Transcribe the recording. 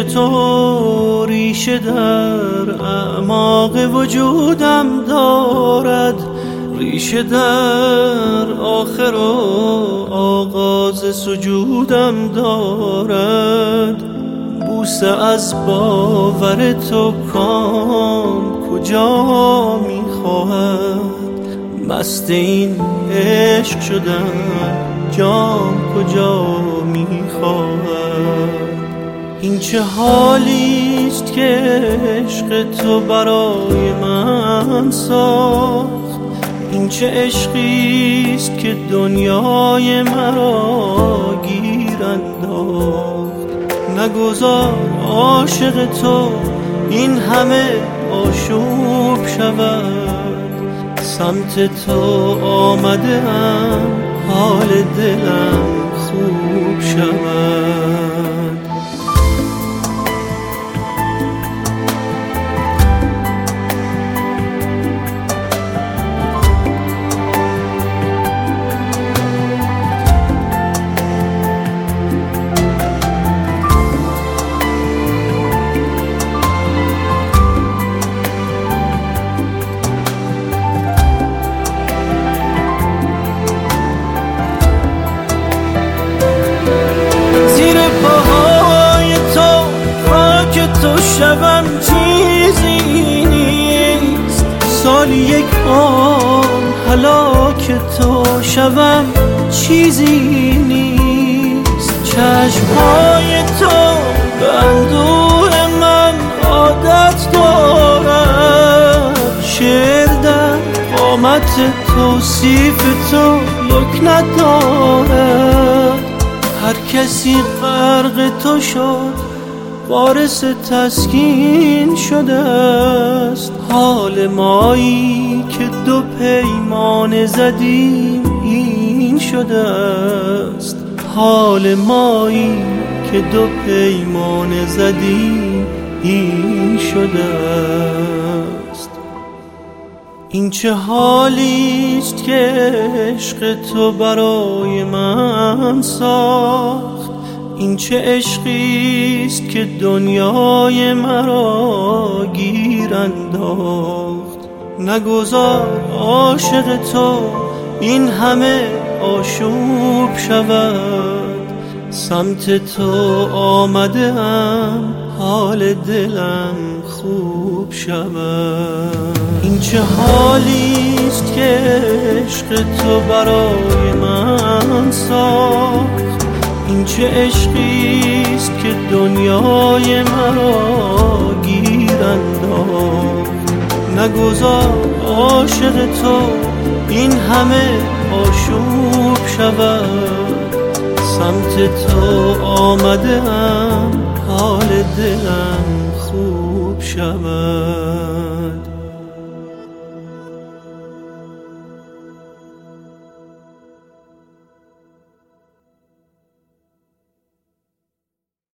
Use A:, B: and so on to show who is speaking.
A: تو ریشه در اعماق وجودم دارد، ریشه در آخر و آغاز سجودم دارد. بوسه از باور تو کام کجا میخواهد، مست این عشق شدن جام کجا میخواهد. این چه حالیست که عشق تو برای من ساخت، این چه عشقیست که دنیای مرا گیر انداخت. نگذار عاشق تو این همه آشوب شود، سمت تو آمده‌ام حال دلم خوب شود. شبم چیزی نیست، سالی یک آن هلاک تو شبم چیزی نیست. چشمهای تو به اندوه من عادت دارد، شعر در قامت توصیف تو لکنت دارد. هر کسی غرق تو شد وارث تسکین شده است، حال مایی که دو پیمانه زدیم این شده است. حال مایی که دو پیمانه زدیم این شده است. این چه حالیست که عشق تو برای من ساخت، این چه عشقیست که دنیای مرا گیر انداخت. نگذار عاشق تو این همه آشوب شود، سمت تو آمده‌ام حال دلم خوب شود. این چه حالیست که عشق تو برای من ساخت، این چه عشقیست که دنیای مرا گیر انداخت. نگذار عاشق تو این همه آشوب شود، سمت تو آمده‌ام حال دلم خوب شود.